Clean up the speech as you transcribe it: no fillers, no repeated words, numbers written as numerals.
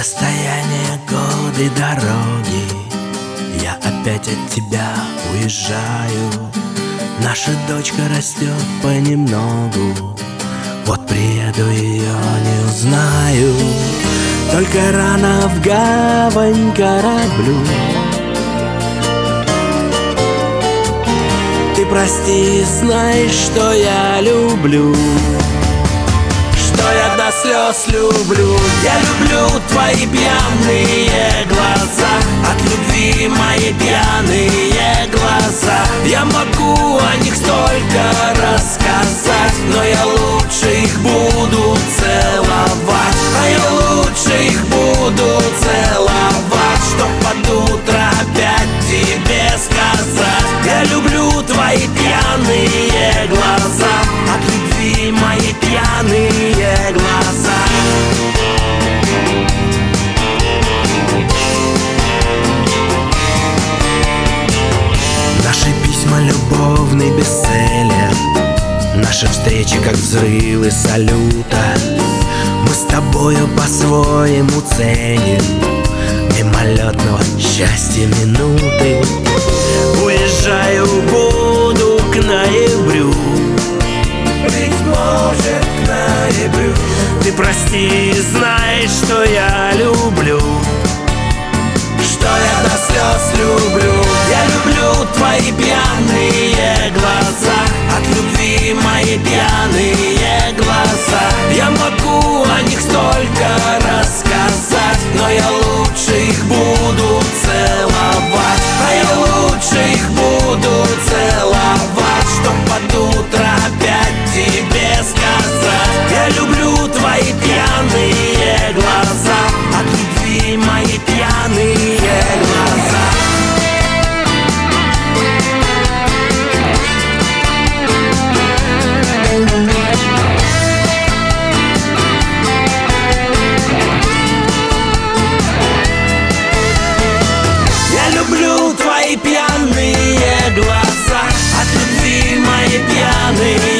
Расстояние, годы, дороги, я опять от тебя уезжаю. Наша дочка растет понемногу, вот приеду, ее не узнаю. Только рано в гавань кораблю. Ты прости, знай, что я люблю, что я до слез люблю. Я люблю твои пьяные глаза, от любви мои пьяные глаза. Я могу о них столько рассказать, но я лучше их буду целовать. А я лучше их буду целовать, чтоб под утро опять тебе сказать: я люблю твои пьяные глаза, от любви мои пьяные глаза. Наши письма любовный бестселлер, наши встречи как взрывы салюта. Мы с тобою по-своему ценим мимолетного счастья минуты. Уезжаю, буду к ноябрю, быть может, к ноябрю. Ты прости, знай, что я люблю, что я до слез люблю. Я люблю твои пьяные глаза, от любви мои пьяные глаза. Я могу о них столько рассказать, но я лучше их буду целовать. А я лучше их буду целовать, чтоб под утро опять тебе сказать: я люблю твои пьяные глаза, от любви мои пьяные глаза. Я люблю твои пьяные глаза, от любви мои пьяные